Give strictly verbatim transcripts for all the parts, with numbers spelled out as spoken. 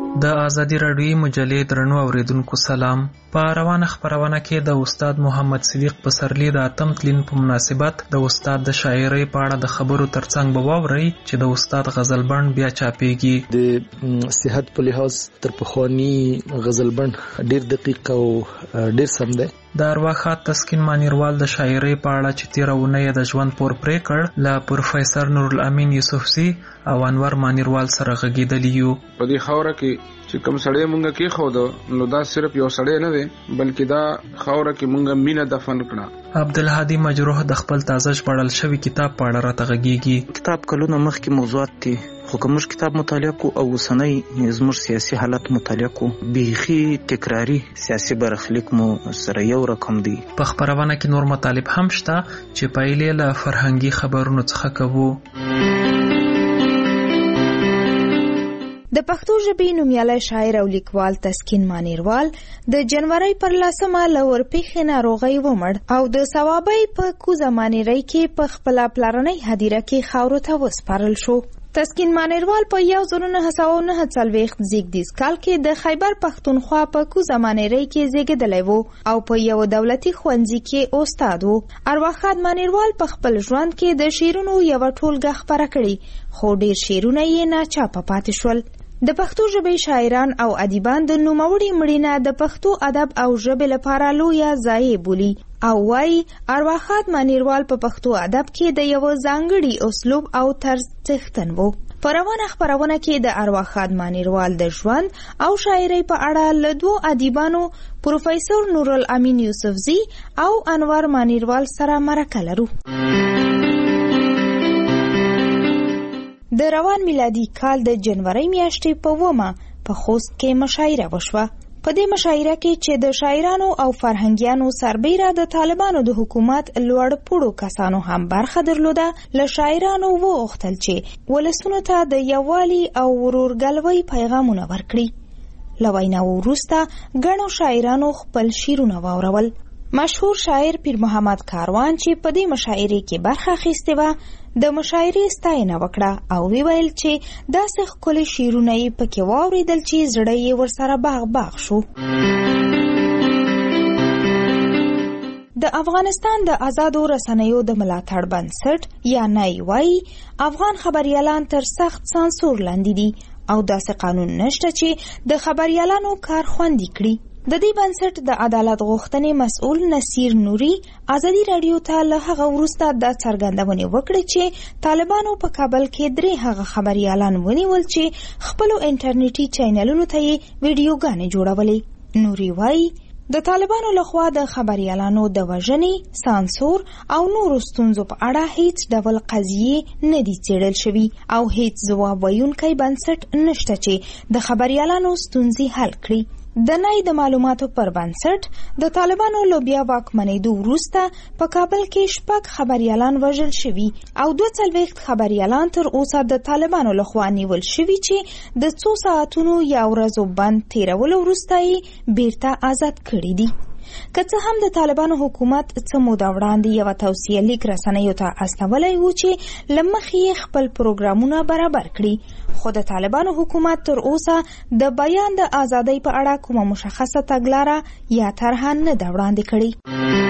د ازادي راډیوي مجلې درنو اوریدونکو سلام. په روانه خپرونه کې د استاد محمد صدیق پسرلی د اتم تلین په مناسبت د استاد د شاعرۍ په اړه د خبرو ترڅنګ به واورئ چې د استاد غزل بڼ بیا چاپېږي. د صحت په لحاظ تر پخواني غزل بڼ ډیر دقیق او ډیر سم دی. د ارواښاد تسکین مانیروال د شاعرۍ په اړه چې تېره اونۍ یې د ژوند پور پرې کړ له پروفیسر نورالامین یوسفزي او انور مانیروال سره غږېدلي یو. په دې خاوره کې چې کوم سړی مونږ کې خو نو دا صرف یو سړی نه دی بلکې دا خاوره کې مونږ مینه دفن کړه. عبدالهادي مجروح د خپل تازه ژباړل شوي کتاب په اړه راته غږېږي. کتاب کلونه مخکې موضوعات دي خو که موږ کتاب مطالعه کو او اوسنی زموږ سیاسي حالت مطالعه کو بیخي تکراری سیاسي برخلیک مو سره یو رقم دی. په خپرونه کې نور مطالب هم شته چې پایلې له فرهنګي خبرونو څخه کوو. د پښتو ژبې نومیالی شاعر او لیکوال تسکین مانیروال د جنورۍ پر لسمه له ورپېښې ناروغۍ ومړ او د صوابۍ په کوزه مانیرۍ کې په خپله پلرنۍ هدیره کې خاورو ته وسپارل شو. تسکین مانیروال په یو زر نهه سوه نهه څلوېښت زیږدیز کال کې د خیبر پښتونخوا په کوزه مانیرۍ کې زیږېدلی و او په یو دولتي ښوونځي کې استاد و. ارواښاد مانیروال په خپل ژوند کې د شعرونو یوه ټولګه خپره کړې خو ډېر شعرونه یې ناچاپه پاتې شول. د پښتو ژبې شاعران او ادیبان د نوموړي مړینه د پښتو ادب او ژبې لپاره لویه ضایع بولي او وایي ارواښاد مانیروال په پښتو ادب کې د یوه ځانګړي اسلوب او طرز څښتن و. په روانه خپرونه کې د ارواښاد مانیروال د ژوند او شاعرۍ په اړه له دوو ادیبانو پروفیسر نورالامین یوسفزي او انور مانیروال سره مرکه لرو. د روان میلادي کال د جنورۍ میاشتې په اوومه په خوست کې مشاعره وشوه. په دې مشاعره کې چې د شاعرانو او فرهنګیانو سربیره د طالبانو د حکومت لوړ پوړو کسانو هم برخه درلوده، له شاعرانو وغوښتل چې ولسونو ته د یووالي او ورورګلوۍ پیغامونه ورکړي. له ویناو وروسته ګڼو شاعرانو خپل شعرونه واورول. مشهور شاعر پیر محمد کاروان چې په دې مشاعرې کې برخه اخیستې وه د مشاعرې ستاینه وکړه او ویل چې داسې ښکلي شعرونه یې پکې واورېدل چې زړه یې ورسره باغ باغ شو. د افغانستان د آزادو رسنیو د ملاتړ بنسټ یا نای وایي افغان خبریالان تر سخت سانسور لاندې دي او داسې قانون نشته چې د خبریالانو کار خوندي کړي. د دې بنسټ د عدالت غوښتنې مسؤل نصیر نوري ازادي راډیو ته له هغه وروسته دا څرګندونې وکړې چې طالبانو په کابل کې درې هغه خبریالان ونیول چې خپلو انټرنیټي چینلونو ته یې ویډیوګانې جوړولې. نوري وایي د طالبانو لخوا د خبریالانو د وژنې، سانسور او نورو ستونزو په اړه هیڅ ډول قضیې نه دي څېړل شوي او هیڅ ځواب ویونکی بنسټ نشته چې د خبریالانو ستونزې حل کړي. د نای د معلوماتو پر بنسټ د طالبانو له بیا واکمنېدو وروسته په کابل کې شپږ خبریالان وژل شوي او دوه څلوېښت خبریالان تر اوسه د طالبانو لخوا نیول شوي چې د څو ساعتونو یا ورځو بند تیرولو وروسته یې بیرته آزاد کړي دي. که څه هم د طالبانو حکومت څه موده وړاندې یوه توصیه لیک رسنیو ته استولی و چې له مخې یې خپل پروګرامونه برابر کړي، خو د طالبانو حکومت تر اوسه د بیان د ازادۍ په اړه کومه مشخصه تګلاره یا طرحه نه ده وړاندې کړې.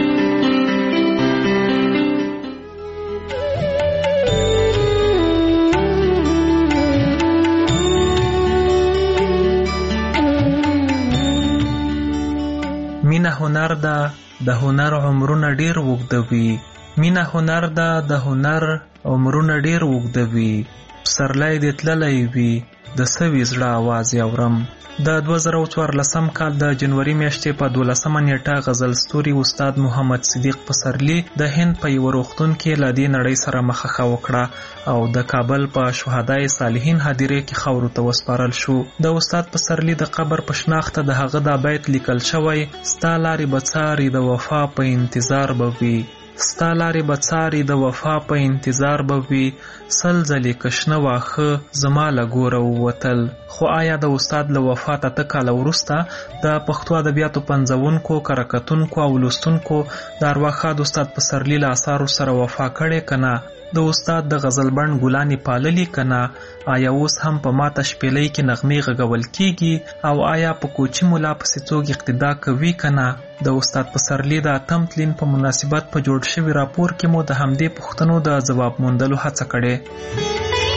مینه هنر ده، د هنر عمرونه ډیر اوږدوي. مینه هنر ده، د هنر عمرونه ډیر اوږدوي. پسرلی دې تللی وي، د سوي زړه آواز یې اورم. د دوه زره څوارلسم کال د جنوري میاشتې په دولسمه نیټه غزل ستوري استاد محمد صدیق پسرلی د هند په یوه روغتون کې له دې نړۍ سره مخه وکړه او د کابل په شهدای صالحین هدیرې کې خاورو ته وسپارل شو. د استاد پسرلی د قبر په شناخته د هغه دا بیت لیکل شوی: ستا لارې به څاري د وفا په انتظار به وي، ستا لارې به څاري د وفا په انتظار به وي، سل ځلې کشنه واښه زما له ګوره ووتل. خو آیا د استاد له وفات اته کاله وروسته د پښتو ادبیاتو پنځونکو، کره کتونکو او لوستونکو د ارواښاد استاد پسرلي له اثارو سره وفا کړې که نه؟ د استاد د غزلبڼ ګلانې پاللي کنه؟ آیا اوس هم په ماته شپېلۍ کې نغمې غږول کیږي او آیا په کوچي مولا پسې څوک اقتدا کوي کنه؟ د استاد پسرلي د اتم تلین په مناسبت په جوړ شوي راپور کې مو د همدې پوښتنو د ځواب موندلو هڅه کړې.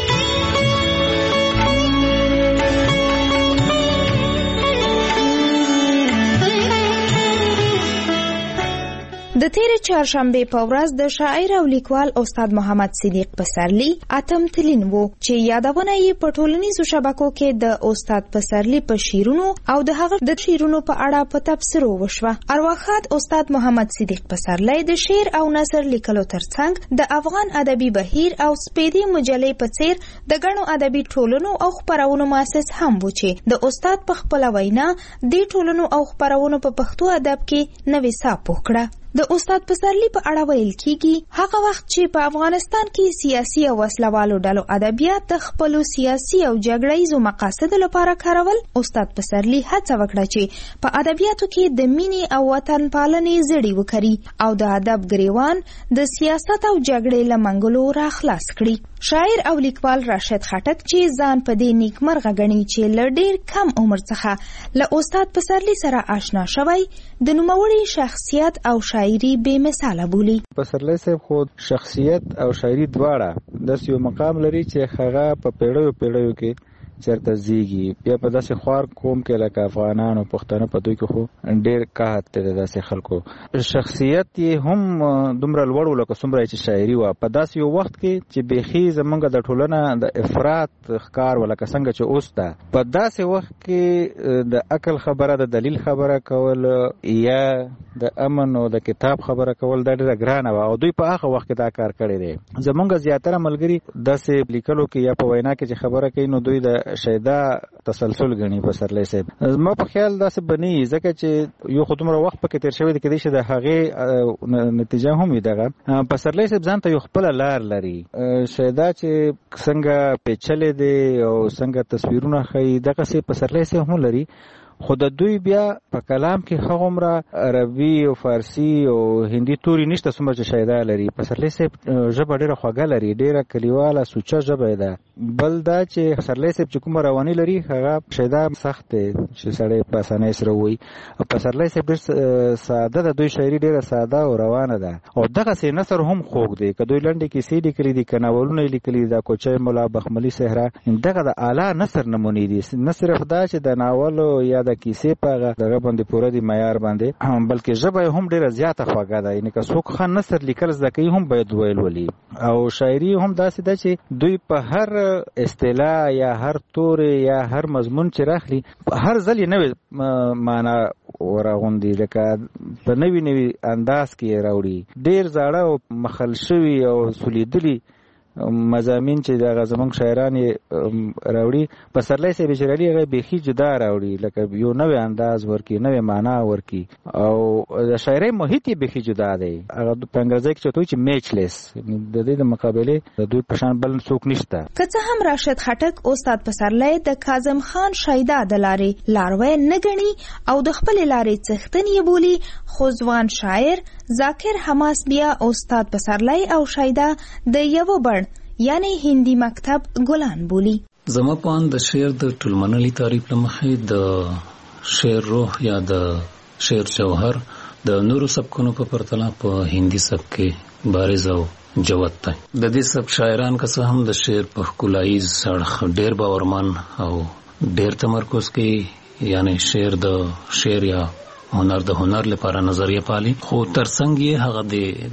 د تیرې چهارشنبې په ورځ د شاعر او لیکوال استاد محمد صدیق پسرلي اتم تلین وو چې یادونه یې په ټولنیزو شبکو کې د استاد پسرلي په شعرونو او د هغه د شعرونو په اړه په تبصرو وشوه. ارواښاد استاد محمد صدیق پسرلي د شعر او نثر لیکلو ترڅنګ د افغان ادبي بهیر او سپېدې مجلې په څیر د ګڼو ادبي ټولنو او خپرونو مؤسس هم و چې د استاد په خپله وینا دې ټولنو او خپرونو په پښتو ادب کې نوې ساه پوخ کړه. د استاد پسرلي په اړه ویل کیږي هغه وخت چې په افغانستان کې سیاسي او وسلوالو ډلو ادبیات د خپلو سیاسي او جګړیزو مقاصدو لپاره کارول، استاد پسرلي هڅه وکړه چې په ادبیاتو کې د مینې او وطن پالنې زړي وکړي او د ادب ګریوان د سیاست او جګړې له منګولو راخلاص کړي. شاعر او لیکوال راشد خټک چې ځان په دې نیکمرغه ګڼي چې له ډېر کم عمر څخه له استاد پسرلي سره آشنا شوی، د نوموړي شخصیت او شاعري بې مثاله بولي. پسرلي صاحب خود شخصیت او شاعري دواړه داسې یو مقام لري چې هغه په پیړیو پیړیو کې چرته زیږي. بیا په داسې خوار قوم کې لکه افغانان او پښتانه په دوی کې خو ډېر قحط دی د داسې خلکو. شخصیت یې هم دومره لوړ و لکه څومره چې شاعري وه. په داسې یو وخت کې چې بیخي زمونږ د ټولنه د افراط ښکار و لکه څنګه چې اوس ده، په داسې وخت کې د عقل خبره، د دلیل خبره کول یا د امن او د کتاب خبره کول دا ډېره ګرانه وه او دوی په هغه وخت کې دا کار کړی دی. زمونږ زیاتره ملګري داسې لیکلو کې یا په وینا کې چې خبره کوي نو دوی د شیدا تسلسل غني پسرلي صاحب. ما په خیال داسې بني ځکه چې یو خو دومره وخت پکې تیر شوی دی کېدای شي د هغې نتیجه هم وي دغه. پسرلي صاحب ځان ته یو خپله لار لري. شیدا چې څنګه پیچلې دی او څنګه تصویرونه ښیي دغسې پسرلي صاحب هم لري، خو د دوی بیا په کلام کې هغومره عربي او فارسي او هندي توري نشته څومره چې شیدا لري. پسرلي صاحب ژبه ډېره خوږه لري، ډېره کلیواله سوچه ژبه ده. بل دا چې پسرلي صاحب چې کومه رواني لري هغه شیدا سخت دی چې سړی په اسانۍ سره ووایي. پسرلي صاحب ډېر ساده ده، دوی شاعري ډېره ساده او روانه ده او دغسې نثر هم خوږ دی. که دوی لنډې کیسې لیکلي دي، که ناولونه یې لیکلي دي، دا کوچی ملا بخملي صحرا، دغه د اعلی نثر نمونې دي. نه صرف دا چې د ناولو یا د کیسې په هغه دغه باندې پوره دي معیار باندې، بلکې ژبه هم ډېره زیاته خوږه ده. یعنې که څوک ښه نثر لیکل زده کوي هم باید ویل ولي. او شاعري هم داسې ده چې دوی په هر اصطلاح یا هر تورې یا هر مضمون چې راخلي هر ځل یې نوې معنا ورغوندي، لکه په نوي نوي انداز کې یې راوړي. ډېر زاړه او مخل شوي او سولیدلي مضامین چې دغه زمونږ شاعران یې راوړي، پسرلی صاحب چې راوړي هغه بیخي جدا راوړي، لکه یو نوی انداز ورکي، نوی معنا ورکي او د شاعرۍ محیط یې بیخي جدا دی. هغه په انګریزي کې چې وایي چې میچلیس، د دې د مقابلې د دوی په شان بل څوک نشته. که څه هم راشد خټک استاد پسرلی د کاظم خان شیدا د لارې لاروی نه ګڼي او د خپلې لارې څښتن یې بولي، خو ځوان شاعر ذاکر حماس بیا استاد پسرلی او شیدا د یوه بڼ یعنی هندي مکتب ګلان بولی. زما په اند د شعر د ټولمنلي تعریف له مخې د شعر روح یا د شعر جوهر د نورو سبکونو په پرتله په هندي سبک کې بارز او جوت دی. د دې سبک شاعران که څه هم د شعر په ښکلاییز اړخ ډېر باورمن او ډېر تمرکز کوي، یعنی شعر د شعر یا هنر د هنر لپاره نظریه پالي، خو ترڅنګ یې هغه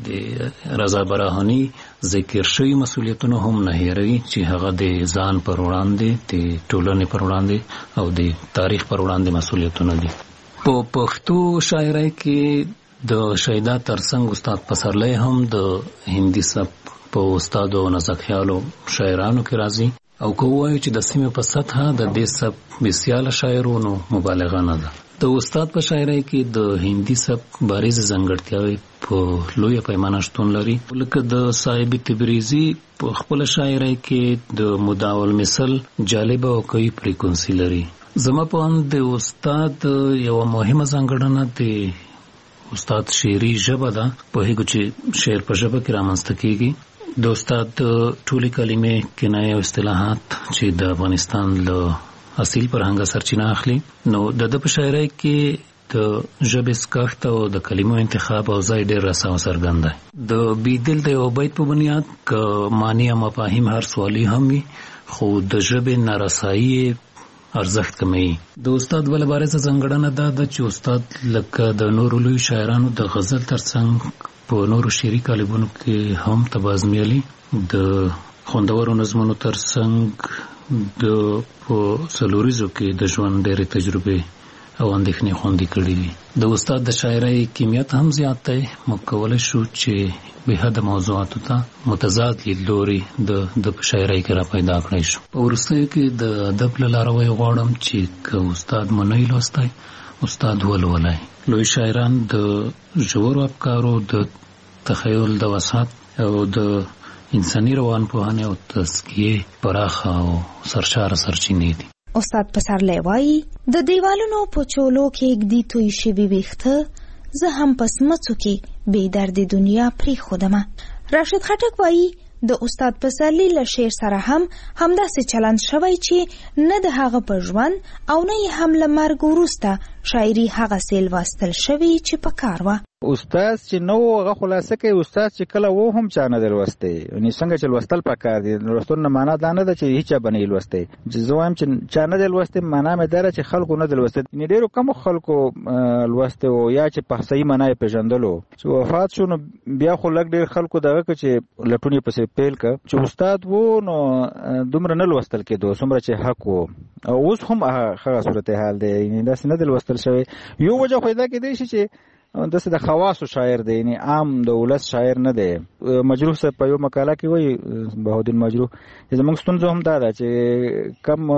د رضا براهني ذکر شوي مسؤلیتونه هم نه هېروي چې هغه د ځان پر وړاندې، د ټولنې پر وړاندې او د تاریخ پر وړاندې مسؤلیتونه دي. په پښتو شاعرۍ کې د شیدا ترڅنګ استاد پسرلی هم د هندي سبک په استادو نازک خیالو شاعرانو کې راځي او که ووایو چې د سیمې په سطحه د دې سبک بسیاله شاعرونو مبالغه نه ده. د استاد په شاعرۍ کې د هندي سبک بارزې ځانګړتیاوې په لویه پیمانه شتون لري، لکه د صاحب تبریزي په خپله شاعرۍ کې د مدعا المثل جالبه او قوي فریکونسي لري. زما په اند د استاد یوه مهمه ځانګړنه د استاد شعري ژبه ده. پوهېږو چې شعر په ژبه کې رامنځته کېږي. د استاد ټولي کلمې کنایه او اصطلاحات چې د افغانستان له اصیل فرهنګ سرچینه اخلي، نو د د په شاعرۍ کې د ژبې سکښت او د کلمو انتخاب او ځای ډېر رسا او څرګند دی. د بیدل د یو بیت په بنیاد که معنی او مفاهیم هر سوالی هم وي، خو د ژبې نارسایي ارزښت کموي. د استاد بله بارزه ځانګړنه دا ده چې استاد لکه د نورو لوی شاعرانو د غزل ترڅنګ په نورو شعري کالبونو کې هم تبازمیالي، د خوندورو نظمونو ترڅنګ د په څلوریزو کې د ژوند ډېرې تجربې او اندېښنې خوندي کړي دي. د استاد د شاعرۍ کمیت هم زیات دی. موږ کولی شو چې بېحده موضوعاتو ته متضاد لیدلوري د د په شاعرۍ کې را پیدا کړی شو. په وروستیو کې د ادب له لارې وی غواړم چې که استاد مو نه لوستی، استاد ولولئ. لوی شاعران د ژورو افکارو، د تخیل د وسعت او د انساني روانپوهنې او تزکیې پراخه او سرشاره سرچینې دي. استاد پسرلی وایي د دیوالونو په چولو کې ږدي توی شوي ویښته، زه هم په سمڅو کې بې دردې دنیا پرېښودمه. راشد خټک وایي د استاد پسرلي له شعر سره هم همداسې چلند شوی چې نه د هغه په ژوند او نه یې هم له مرګ وروسته شاعري هغسې لوستل شوي چې په کار وه. استاد چې نو هغه خلاصه کوي، استاد چې کله و هم چا نه دی لوستی، یعنې څنګه چې لوستل پکار دي. لوستل نه معنا دا نه ده چې هیچا به نه یې لوستی. زه وایم چې چا نه دی لوستی، معنا مې دا ده چې خلکو نه دی لوستی. یعنې ډېرو کمو خلکو لوستی و، یا چې په صحیح معنا یې پېژندلو. چې وفات شو نو بیا خو لږ ډېر خلکو دغه کړه چې لټون یې پسې پیل کړه. چې استاد و نو دومره نه لوستل کېدو څومره چې حق و، او اوس هم هغه صورتحال دی، یعنې داسې نه دی لوستل شوی. یو وجه خو یې دا کېدی شي چې داسې د خواصو شاعر دی، یعنې عام د ولس شاعر نه دی. مجروح صاحب په یو مقاله کې وایي، بهاءالدین مجروح، چې زموږ ستونزه هم دا ده چې کم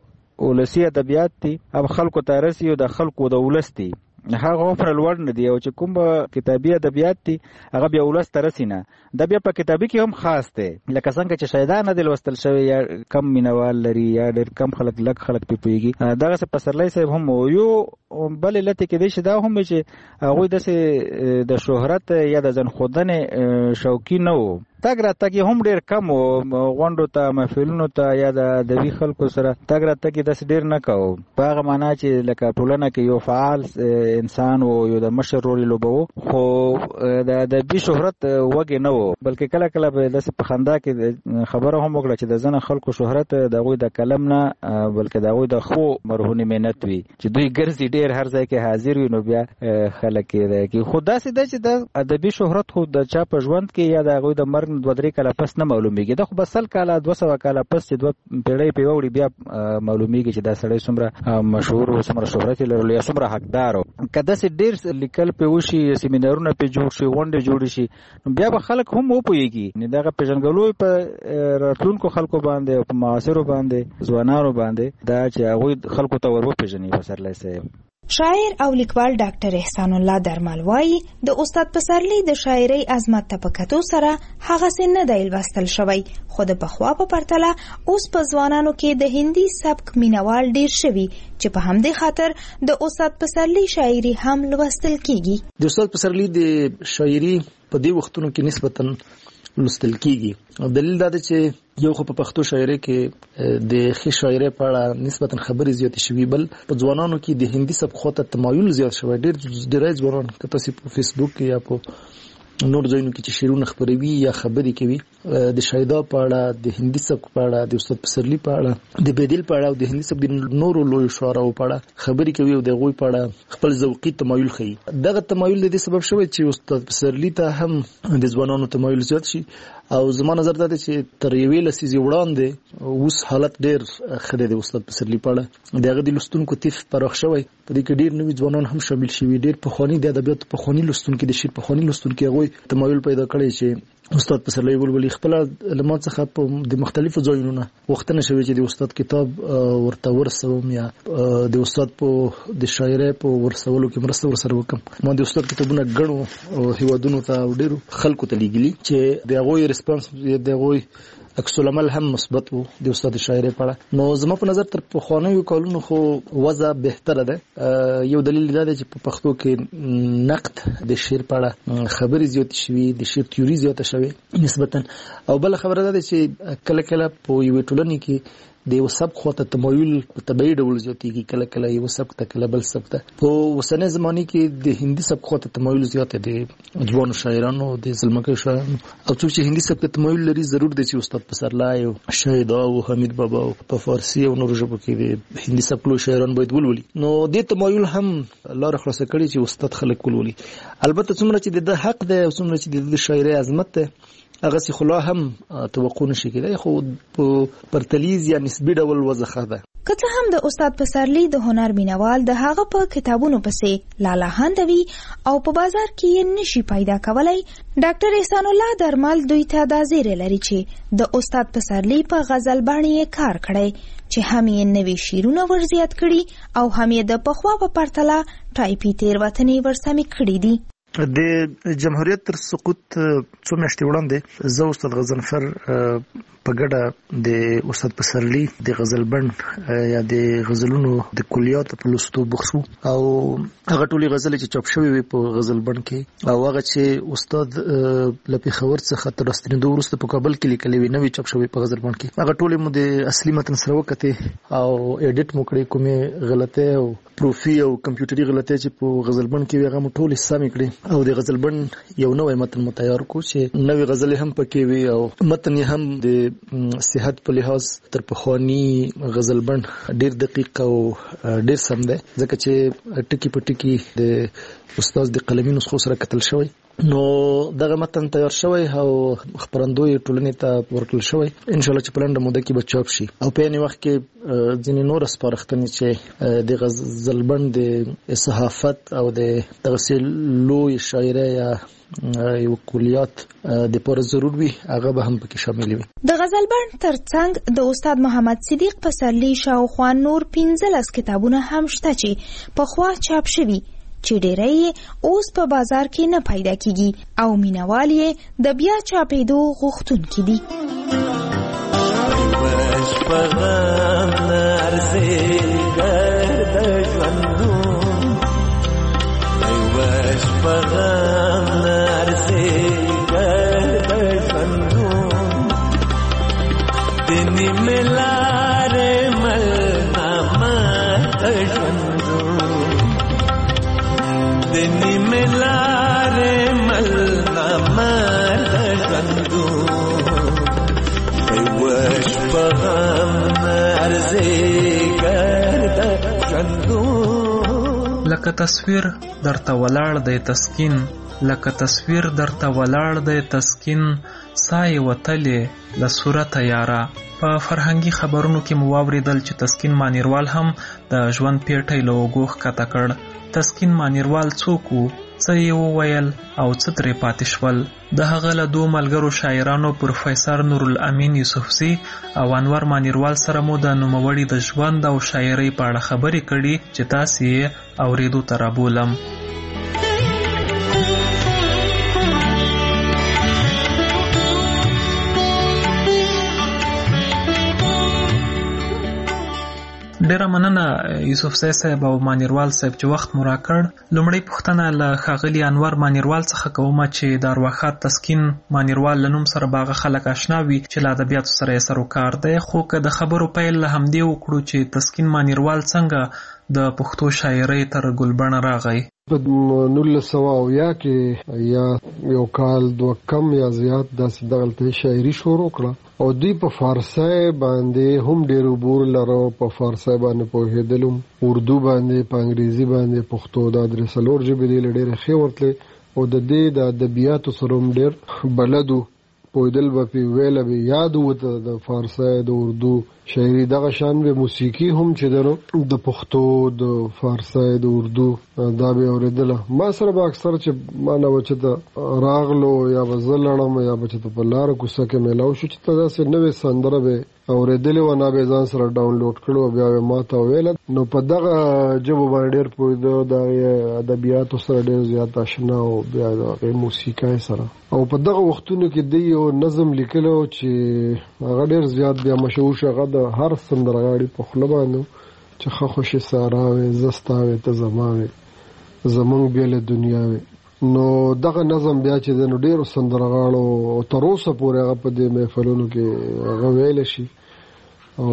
ولسي ادبیات دي اب خلکو ته رسي او د خلکو د ولس دي، هغه عمر لوړ نه دی، او چې کوم کتابي ادبیات دي هغه بیا ولس ته رسي نه. دا بیا په کتابي کې هم خاص دی، لکه څنګه چې شاعران نه دی لوستل شوی، یا کم مینوال لري، یا ډېر کم خلک لږ خلک پې پوهېږي. دغسې پسرلی صاحب هم یو بلې لتې کېدی شي دا هم وي چې هغوی داسې د شهرت یا د ځان ښودنې شوقي نه وو. تګ راتګ یې هم ډېر کم و، غونډو ته، محفلونو ته، یا د ادبي خلکو سره تګ راتګ یې داسې ډېر نه کوو، په هغه معنا چې لکه ټولنه کې یو فعال انسان و، یو د مشر رول یې لوبوو، خو د ادبي شهرت وږې نه و. بلکې کله کله به داسې په خندا کې خبره هم وکړه چې د ځینو خلکو شهرت د هغوی د کلم نه بلکې د هغوی د ښو مرهونې محنت وي، چې دوی ګرځي ډېر هر ځای کې حاضر وي، نو بیا خلک یې خو داسې ده چې د ادبي شهرت خو د چا په ژوند کې یا د هغوی د مرګ دوه درې کاله پس نه معلومیږي. دا خو به سل کاله دوه سوه کاله پس چې دوه پیړۍ پې ووړي بیا معلومیږي چې دا سړی څومره مشهور و، څومره شهرت یې لرلو، یا څومره حقدار و. که داسې ډېر لیکل پې وشي، سیمینارونه پې جوړ شي، غونډې جوړې شي، نو بیا به خلک هم وپوهېږي. دغه پېژندګلو په راتلونکو خلکو باندې او په معاصرو باندې، ځوانانو باندې، دا چې هغوی خلکو ته ور وپېژني. پسرلی صاحب شاعر او لیکوال ډاکټر احسان الله درمل وایي د استاد پسرلی د شاعرۍ عظمت ته په کتو سره هغسې نه دی لوستل شوی، خو د پخوا په پرتله اوس په ځوانانو کې د هندي سبک مینوال ډیر شوي، چې په همدې خاطر د استاد پسرلی شاعري هم لوستل کیږي. د استاد پسرلی د شاعري په دې وختونو کې نسبتاً لوستل کیږي، او دلیل دا دی چې یو خو په پښتو شاعرۍ کې د ښې شاعرۍ په اړه نسبتاً خبرې زیاتې شوي، بل په ځوانانو کې د هندي سبک خواته تمایل زیات شوی. ډېر ډېری ځوانان که تاسې په فیسبوک کې یا په نور ځایونو کې چې شعرونه خپروي یا خبرې کوي د شایدا په اړه، د هندي سبک په اړه، د استاد پسرلي په اړه، د بیدل په اړه او د هندي سبک د نورو لویو شاعرانو په اړه خبرې کوي، او د هغوی په اړه خپل ذوقي تمایل ښیي. دغه تمایل د دې سبب شوی چې استاد پسرلي ته هم د ځوانانو تمایل زیات شي، او زما نظر دا دی چې تر یوې لسیزې وړاندې اوس حالت ډېر ښه دی د استاد پسرلي په اړه. د هغه د لوستونکو طیف پراخ شوی، په دې کې ډېر نوي ځوانان هم شامل شوي، ډېر پخواني د ادبیاتو پخواني لوستونکي، د شعر پخواني لوستونکي، هغوی تمایل پیدا کړی چې استاد پسرلی ولولي. خپله له ما څخه په د مختلفو ځایونو نه غوښتنه شوې چې د استاد کتاب ورته ورسوم، یا د استاد په د شاعرۍ په ورسولو کې مرسته ورسره وکړم. ما د استاد کتابونه ګڼو هیوادونو ته او ډېرو خلکو ته لیږلي، چې د هغوی ریسپانس، د هغوی عکس العمل هم مثبت وو د استاد شاعري په اړه. نو زما په نظر تر پخوانیو کلونو خو وضع بهتره ده. یو دلیل دا دی چې په پښتو کې نقد د شعر په اړه خبرې زیاتې شوي، د شعر تیوري زیاته شوي نسبتا. او بل خبره ده چې کله کله په یو ټولنې کې د یو سبک خواته تمایل په طبیعي ډول زیاتېږي، کله کله یو سبک ته کله بل سبک ته. په اوسنۍ زمانه کې د هندي سبک خواته تمایل زیات دی، د ځوانو شاعرانو د زلمکو شاعرانو او څوک چې هندي سبک ته تمایل لري ضرور دی چې استاد پسرلی او شهید او حمید بابا او په فارسی او نورو ژبو کې د هندي سبک لوی شاعران باید ولولي. نو د تمایل هم لار خلاصه کړي چې استاد خلک ولولي. البته څومره چې د حق دی او څومره چې د شاعري عظمت دی هغه سی خلا هم توقع نشي کېدای، خو په پرتلیز یا نسبی ډول وضخه ده. که څه هم د استاد پسرلی د هنر مینوال د هغه په کتابونو پسې لالاهاند وي او په بازار کې یې نشي پیدا کولای، ډاکټر احسان الله درمل دوی ته دا زیری لري چې د استاد پسرلی په غزل باندې کار کړی چې هم یې نوي شعرونه ورزیات کړي او هم یې د پخوا په پرتله ټایپي تېروتنې ورسمې کړي دي. د جمهوریت تر سقوط څو میاشتې وړاندې زه استاد غضنفر په ګډه د استاد پسرلی د غزل بند یا د غزلونو د کلیات په لوستو بوخشو او هغه ټولې غزلې چې چاپ شوې وي په غزل بند کې او هغه چې استاد لپی خبر څخه تر راستنېدو وروسته په کابل کې لیکلې وي نوې چاپ شوې په غزل بند کې، هغه ټولې مو د اصلي متن سره وکتې او اډیټ مو کړې، کومې غلطۍ او پروفي او کمپیوټري غلطۍ چې په غزل بند کې وي هغه مو ټولې سمې کړې او د غزل بند یو نوې متن مو تیار کو چې نوې غزلې هم پکې وي او متن یې هم د صحت په لحاظ تر پخوانی غزل بند ډیر دقیق او ډیر سم دی، ځکه چې ټکی په ټکی د استاد د قلمي نسخو سره کتل شوی. نو دغه متن تیار شوی او خبرندوی ټولنې ته ورکړل شوی، ان شاء الله چې په لنډه موده کې به چاپ شي. او په یوه وخت کې ځینې نور سپارښتنې چې د غزل بند د صحافت او د دغسې لوی شاعرۍ یا یو کلیات د پاره ضرور وي هغه به هم پکې شامل وي. د غزل بند ترڅنګ د استاد محمد صدیق پسرلی شاوخوا نور پنځلس کتابونه هم شته چې پخوا چاپ شوي چې ډېری اوس په بازار کې نه پیدا کیږي او مینوال یې د بیا چاپېدو غوښتونکي دي. دنی ملاره ملنامه تشندو دنی ملاره ملنامه تشندو ایوش پغم نرزی کرده شندو لکه تصویر درته ولاړ دی تسکین، لکه تصویر درته ولاړ دی تسکین، سایه وتلې له صورته یاره. په فرهنګي خبرونو کې مو واورېدل چې تسکین مانیروال هم د ژوند پیټی له اوږو ښکته کړ. تسکین مانیروال څوک و، څه یې وویل او څه ترې پاتې شول؟ د هغه له دوو ملګرو شاعرانو پروفیسر نورالامین یوسفزي او انور مانیروال سره مو د نوموړي د ژوند او شاعرۍ په اړه خبرې کړي چې تاسې یې اورېدو ته رابولم. ډیره مننه یوسفزي صاحب او مانیروال صاحب چې وخت مو راکړ. لومړی پوښتنه له ښاغلي انور مانیروال څخه کومه چې د ارواښاد تسکین مانیروال له نوم سره به هغه خلک اشنا وي چې له ادبیاتو سره یې سر و کار دی، خو که د خبرو پیل له همدې وکړو چې تسکین مانیروال څنګه د پښتو شاعرۍ تر ګلبڼه راغی؟ په نولس سوه اویا کې یا یو کال دوه کم یا زیات داسې دغلته شاعري شروع کړه او دوی په فارسی باندې هم ډېر عبور لرو، په فارسی باندې پوهېدل هم، اردو باندې، په انګریزي باندې، پښتو دا درې څلور ژبې دې له ډېرې ښې ورتلې او د دې د ادبیاتو سره هم ډېر بلد و، پوهېدل به پې ویله به یاد وته د فارسی د اردو شاعري دغه شان به موسیقي هم چې ده نو د پښتو د فارسی د اردو دا به اورېدله. ما سره به اکثر چې ما نه به چې ته راغلو یا به زه لړم یا به چې ته په لاره کوڅه کې میلاو شو چې ته داسې نوې سندره به اورېدلې و نه به ځان سره ډاونلوډ کړو بیا ما ته ویل نو په دغه جبو باندې ډېر پوهېده د ادبیاتو سره ډېر زیات آشنا او بیا د هغې موسیقۍ سره او په دغه وختونو کې دی یو نظم لیکلی و چې هغه ډېر زیات بیا مشهور شو. هغه د هر سندرغاړي په خوله باندې چې ښه خوشې سارا وې زه ستا وې ته زما وې زمونږ بېله دنیا وې. نو دغه نظم بیا چې دی نو ډېرو سندرغاړو تر اوسه پورې هغه په دې محفلونو کې هغه ویلی شي او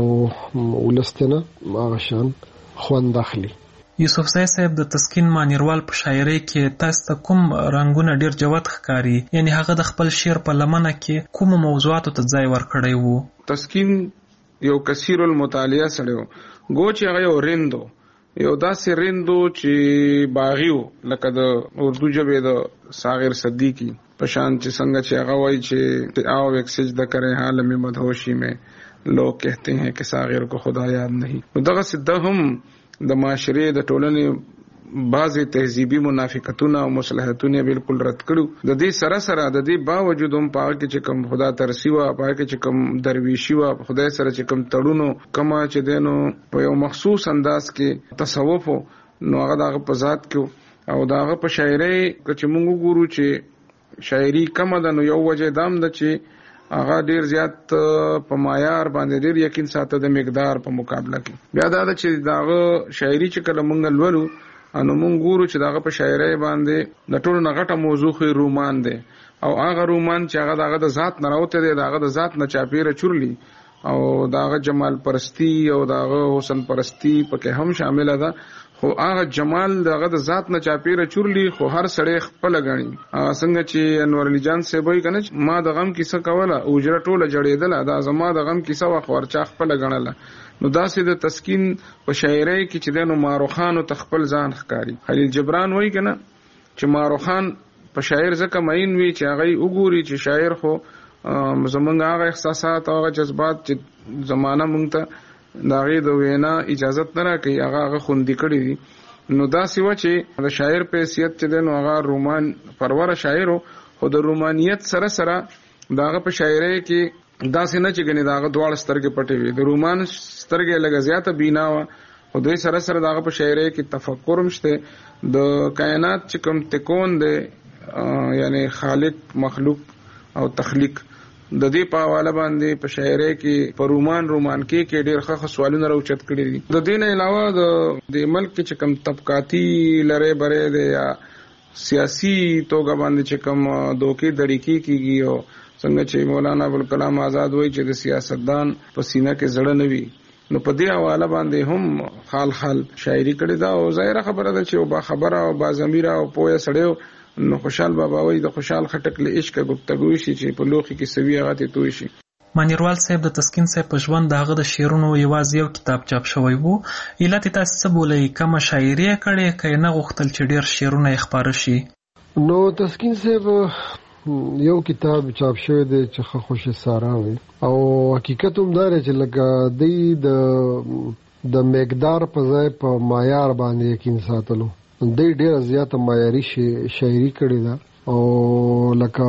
ولس ته نه هغه شان خوند اخلي. یوسفزی صاحب د تسکین مانیروال په شاعرۍ کې تاسو ته کوم رنګونه ډېر جوت ښکاري؟ یعنی هغه د خپل شعر په لمنه کې کومو موضوعاتو ته ځای ورکړی و؟ تسکین یو کثیر المطالعه سړی و. ګو چې هغه یو رندو یو داسې رندو چې باغي و لکه د اردو ژبې د ساغر صدیقي په شان چې څنګه چې هغه وایي چې آؤ ایک سجدہ کریں حال میں مدهوشی میں لوگ کہتے ہیں کہ ساغر کو خدا یاد نہیں. نو دغه سده هم د معاشرې د ټولنې بعضې تهذیبي منافقتونه او مصلحتونه بالکل رد کړو. د دې سره سره د دې باوجود هم په هغه کې چې کوم خدا ترسي وه په هغه کې چې کوم درویشي وه خدای سره چې کوم تړونو کومه چې دی نو په یو مخصوص انداز کې تصوف و نو هغه د هغه په ذات کې او د هغه په شاعرۍ که چې موږ وګورو چې شاعري کمه ده نو یو وجه دا هم ده چې هغه ډیر زیات په معیار باندې ډیر یقین ساته د مقدار په مقابله کې. بیا دا چې داغه شاعري چې کله مونږ لولو انو مونږ ګورو چې داغه په شاعرۍ باندې د ټولو نه غټه موضوع خو رومان دی او هغه رومان چې هغه داغه د ذات نه راوته دی داغه د ذات نه چاپیره چورلی او داغه جمال پرستی او داغه حسن پرستی پکې هم شامل ده. خو هغه جمال دغه د ذات نه چاپیره چورلی خو هر سړی خپل غني. څنګه چې انور علي جان صاحب وایي کنه ما د غم کیسه کوله او جره ټوله جړېدله دا زما د غم کیسه وا خورچا خپل غنله. نو داسې د تسکین په شاعرۍ کې چې د نو ماروخان او تخپل ځان ښکاری. خلیل جبران وایي کنه چې ماروخان په شاعر ځکه مین وی چې هغه وګوري چې شاعر خو زمونږ هغه احساسات او هغه جذبات چې زمانہ مونږ ته داغه د وینا اجازه نه راکړي هغه هغه خوندې کړی دي. نو دا سیوا چې د شاعر په حیثیت چې د نو هغه رومان پرور شاعر خو د رومانیت سره سره داغه په شاعرۍ کې داسې نه چې ګنې داغه دواړه سترګې پټې وي. د رومان سترګې لږه زیاته بینا و خو دوی سره سره داغه په شاعرۍ کې تفکر مشته د کائنات چې کوم تکون دی یعنی خالق مخلوق او تخلیق د دې په حواله باندې په شاعرۍ کې په رومان رومان کې کې ډېر ښه سوالونه راوچت کړي دي. د دې نه علاوه د د ملک کې چې کوم طبقاتي لړۍ برې دی یا سیاسي توګه باندې چې کوم دوکې دړیکې کېږي او څنګه چې مولانا ابوالکلام آزاد وایي چې د سیاستدان په سینه کې زړه نه وي نو په دې حواله باندې هم خال خال شاعري کړې ده. او ظاهره خبره ده چې او با خبره او با ضمیره او پوهه سړی نو خوشحال بابا وایي د خوشحال خټک له عشق گفتگو شي چې په لوخي کې سوي هغه ته توي شي. مانیروال صاحب د تسکین صاحب په ژوند دغه د شعرونو یوازې یو کتاب چاپ شوی وو. علت تاسو څه بولئ کوم شاعري کړي کله نه غوښتل چې ډیر شعرونه یې خپاره شي؟ نو تسکین صاحب یو کتاب چاپ شوی دی چې ښه خوشې سارا وي او حقیقت هم دا دی چې لکه دی د د مقدار په ځای په معیار باندې یقین ساتلو. دی ډیره زیاته معیاري شاعري کړې ده او لکه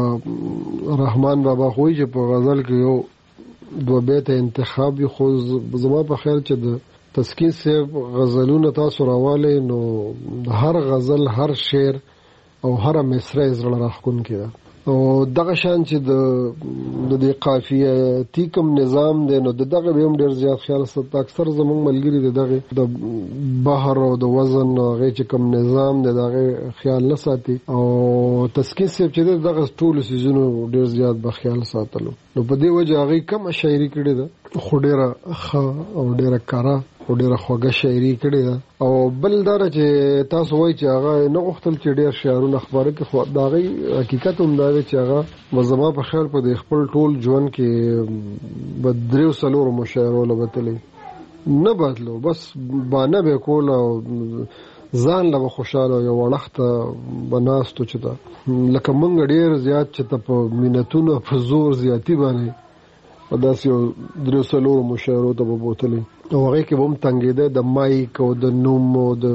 رحمان بابا خو چې په غزل کې یو دوه بیته انتخاب خو زما په خیال چې د تسکین صاحب غزلونه تاسو راواله نو هر غزل هر شعر او هر مصرع زړه راخونکې ده او دغه شان چې د د قافیه تیکم نظام دی نو دغه به هم ډیر زیات خیال سات اکثر زموږ ملګری دی دغه د بحر او د وزن هغه چې کوم نظام دی دغه خیال نه ساتي او تسکین صاحب چې دغه ټول سيزونو ډیر زیات به خیال ساتلو. نو په دې وجه هغه کم شاعري کړې ده خو ډیره ښه او ډیره کاره او ډیره خوږه شاعري کړې ده. او بل دا چې تاسو وایي چې هغه نه غوښتل چې ډیر شعرونه خبره کې خو دا غي حقیقت هم دا چې هغه مزما په خیال په خپل ټول ژوند کې بدریو سلور مشاعره لبتلې نه بدلو بس باندې به کول او ځان له خوشاله یو وړخته بناستو چې دا لکه مونږ ډیر زیات چې ته په مينتونو په زور زیاتی باندې په داسې درو سلور مشاعره ته بوتلې او هغه کې هم تنګېده د مایک او د نوم او د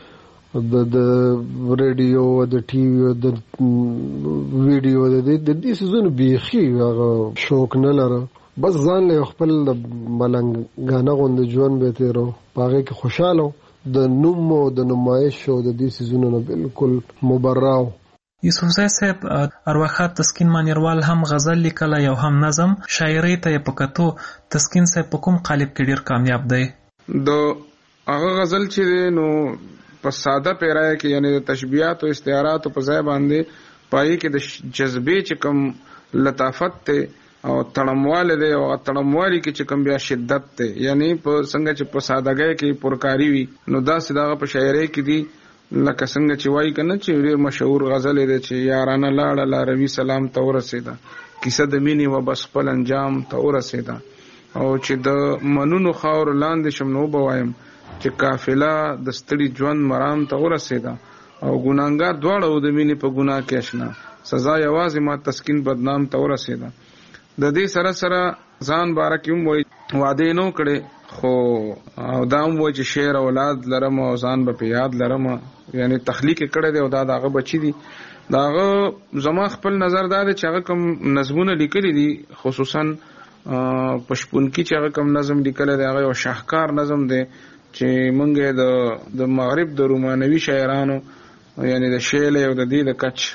د د ریډیو د ټي وي د ویډیو د د دې سيزونو بيخي هغه شوق نه لره بس ځان له خپل ملنګانه غوند ژوند به تیرو پاره کې خوشاله د نوم او د نمایش او د دې سيزونو نه بالکل مبرراو. یوسفزی صاحب ارواښاد تسکین مانیروال هم غزل لیکله یو هم نظم شاعرۍ ته یې په کتو تسکین صاحب په کوم قالب کې ډیر کامیاب دی؟ د هغه غزل چې نو په ساده پیرای کې یعنی د تشبیهات او استعارات په ځای باندې پای کې د جذبې چې کوم لطافت ته او تړمواله دی او تړموالي کې چې کوم بیا شدت ته یعنی په څنګه چې په سادهګۍ کې پرکاری وي نو دا ساده په شاعرۍ کې دی لکه څنګه چې وایي کنه چې ډېر مشهور غزل دی چې یارانه لاړه لاروي سلام ته ورسېده کیسه د مینې و بس خپل انجام ته ورسېده او چې د منونو خاور لاندې شم نو بوایم چې قافله د ستړي ژوند مرام ته ورسېده او ګناهګار دواړه د مینې په ګناه کې اشنا سزا یوازې ما تسکین بدنام ته ورسېده. د دې سره سره ځان باره کې هم وایي وعده نو کړې خو او دا هم وایي چې شعر اولاد لرم او ځان به په یاد لرم یعنی تخلیق کړی دی او دا دغه بچی دي. داغه زما خپل نظر دا دی چې هغه کوم نظمونه لیکلي دي خصوصا پشپونکی چې هغه کوم نظم لیکلی دی هغه یو شاهکار نظم دی چې مونږ د د مغرب د رومانوي شاعرانو یعنی د شیل او د دې د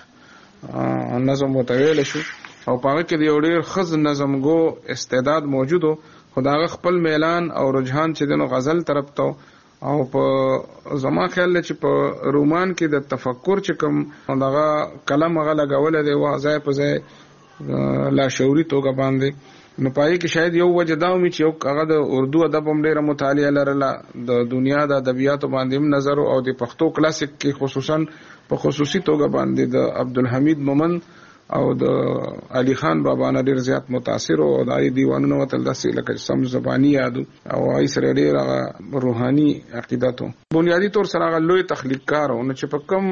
کچ نظم متویل شو او په هغه کې د یو ډېر ښه نظم گو استعداد موجود خو د هغه خپل میلان او رجحان چې دی نو غزل طرف ته او په زما خیال چې په رومان کې د تفکر چې کوم دغه کلم هغه لګولی دی و ځای په ځای لاشعوري توګه باندې نو پای کې شاید یو وجه دا ومي چې یو هغه د اردو ادب هم ډېره مطالعه لرله د دنیا د ادبیاتو باندې هم نظر او د پښتو کلاسیک کې خصوصا په خصوصي توګه باندې د عبدالحمید مومند او د علي خان بابا نه ډېر زیات متاثر او د ای دیوانونو وتل داسې لکه سم زبانی یادو او ای سره ډېر روحاني عقیدتو بنیادی طور سره هغه لوی تخلیقکار او چې په کوم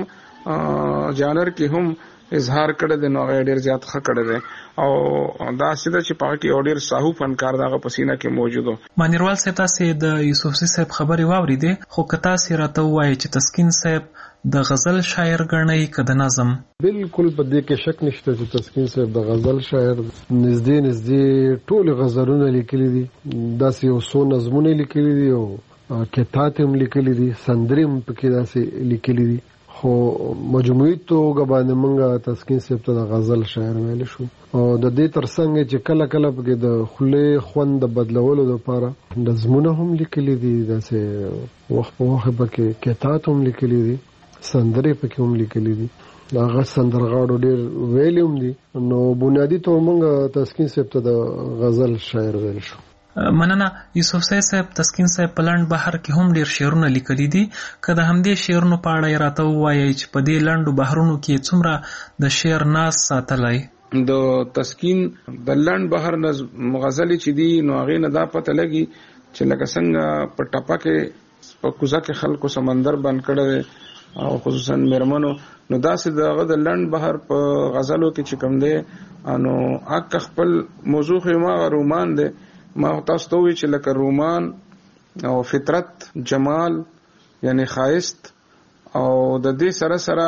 جانر کې هم اظهار کړی دی نو هغه ډېر زیات ښه کړی دی او دا سیده چې په هغه کې یو ډېر ساهو فنکار د هغه په سینه کې موجود و. مانیروال صاحب تاسې د یوسفزي صاحب خبرې واورېدې خو که تاسې راته ووایئ چې تسکین صاحب د غزل شاعر ګڼئ که د نظم؟ بالکل په دې کې شک نشته چې تسکین صاحب د غزل شاعر نږدې نږدې ټول غزلونه لیکلي دي داسې یو څو نظمونه لیکلي دي او کتات هم لیکلي دي سندرې هم پکې داسې لیکلي دي خو مجموعي توګه باندې موږ تسکین صاحب ته د غزل شاعر ویلی شو او د دې تر څنګ چې کله کله پکې د خولې خوند د بدلولو دپاره نظمونه هم لیکلي دي داسې وخت په وخت پکې کتات هم لیکلي دي سندرې پکې هم لیکلي دي هغه سندرغاړو ډېر ویلي هم دي نو بنیادي طور موږ تسکین صاحب ته د غزل شاعر ویل شو. مننه. یوسفزی صاحب تسکین صاحب په لنډ بهر کې هم ډېر شعرونه لیکلي دي که د همدې شعرونو په اړه یې راته ووایئ چې په دې لنډو بهرونو کې څومره د شعر ناز ساتلی؟ د تسکین د لنډ بهر غزلې چې دي نو هغې نه دا پته لګي چې لکه څنګه په ټپه کې په کوزه کې خلکو سمندر بند کړی او خصوصا میرمنو نو داسې دغه د لنډ بهر په غزلو کې چې کوم دی نو اک خپل موضوع خو ما رومان دی ما تاسو ته وی چې لکه رومان او فطرت جمال یعنی خایست او د دې سره سره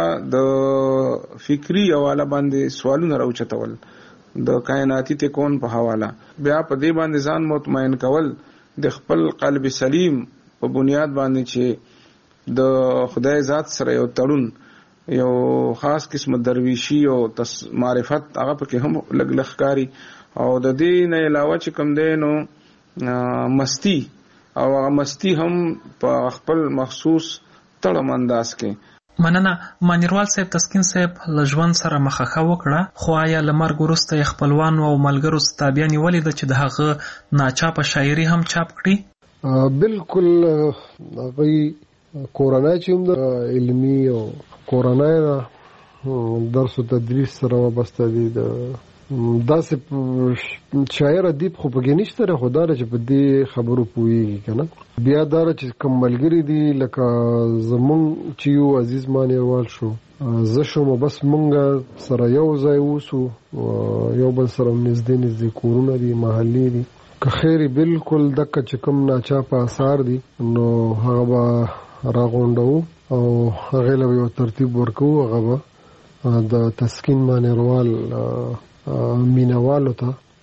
د فکری حواله باندې سوالونه راوچتول د کائناتی تکون په حواله بیا په دې باندې ځان مطمئن کول د خپل قلب سلیم په بنیاد باندې چې د خدای ذات سره یو تړون یو خاص قسم درویشي او معرفت هغه پکې هم لګ لخکاری او د دې نه علاوه چې کوم دی نو مستی او هغه مستی هم په خپل مخصوص تړم انداز کې. مننه. مانیروال صاحب تسکین صاحب له ژوند سره مخه وکړه خو آیا له مرګ وروسته یې خپلوانو او ملګرو ستابیا نیولې ده چې د هغه ناچاپه شاعري هم چاپ کړي؟ بالکل هغوی کورنۍ چې هم د علمي او کورنۍ د درس او تدریس سره وابسته دي د داسې شاعر ادیب خو پکې نشته دی خو دا چې په دې خبرو پوهېږي که نه بیا دا چې کوم ملګري دي لکه زمونږ چې یو عزیز مانیروال شو زه شوم بس مونږ سره یو ځای اوسو یو بل سره نږدې نږدې کورونه دي محلې دي که خیر بالکل دکه چې کوم ناچاپه اثار دي نو هغه به راغونډو او هغه له یو ترتیب ورکو هغه به د تسکین مانیروال مینوالو ته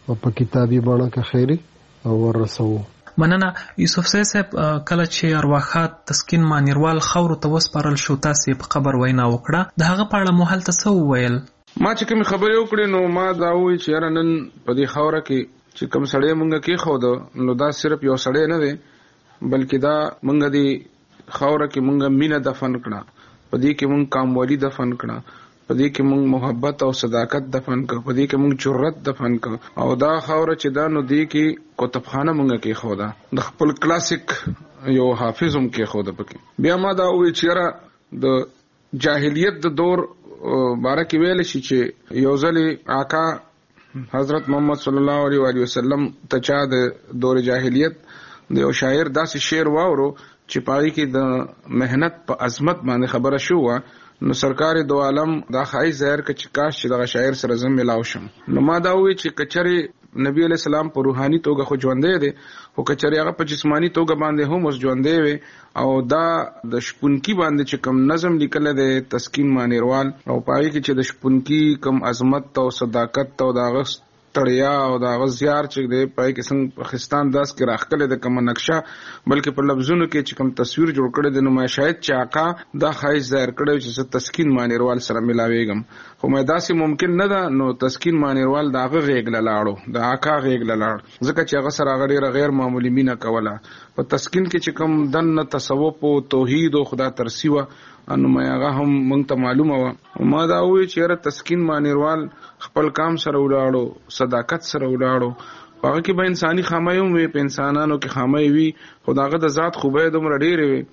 په کتابي بڼه کې خیری او ورسو. مننه یوسف صاحب. کله چې ارواخات تسکین مانیروال خاورو ته وسپارل شو تاسو په قبر وینا وکړه، د هغه په اړه مو هلته څه وویل؟ ما چې کوم خبرې وکړې نو ما دا وایي چې یاره نن په دې خاوره کې چې کوم سړی مونږ کې خو ده نو دا صرف یو سړی نه دی بلکې دا مونږ دې خاوره کې مونږ مینه دفن کړه، په دې کې مونږ کاموالي دفن کړه، په دې کې مونږ محبت او صداقت دفن کړه، په دې کې مونږ جرأت دفن کړه. او دا خاوره چې دا نو دې کې کتابخانه مونږ کې خو ده د خپل کلاسیک یو حافظ هم کې خو ده پکې. بیا ما دا وایي چې یاره د جاهلیت د دور باره کې ویل شي چې یو ځلې آقا حضرت محمد صلی الله علیه و آله وسلم ته چا د دور جاهلیت د یو شاعر داسې شعر واورو چې پای کې د مهنت په عظمت باندې خبره شو نو سرکار دو عالم دا خای ظاهر ک چې کاش چې د شاعر سره زم ملاو شم. نو ما دا وی چې کچره نبی علیہ السلام په روحاني توګه خو ژوندې دي او کچره هغه په جسمانی توګه باندې هم اوس ژوندې وي. او دا د شپونکی باندې چې کم نظم لیکل دی تسکین مانیروال او پای کې چې د شپونکی کم عظمت او صداقت او داغه تړیا او داغه زیار چې دی پای کې څنګه پاکستان داس کې راخکله د کوم نقشه بلکې په لفظونو کې چې کوم تصویر جوړ کړی د نو شاید چې آقا دا خایز ظاهر کړی چې تسکین مانیروال سره ملاويږم خو مې داسې ممکن نه ده. نو تسکین مانیروال داغه غېګ لاړو د آقا غېګ لاړ ځکه چې هغه سره غړي غیر معمولی مینه کوله. په تسکین کې چې کوم دنه تصوف او توحید او خدا ترسی و انو مې هغه هم مونږ ته معلومه و. ما دا وی چې را تسکین مانیروال خپل کام سره ولاړو، صداقت سره ولاړو، هغه کې به انساني خامۍ هم وي، په انسانانو کې خامۍ وي خو داغه د ذات خوبۍ دومره ډېرې وي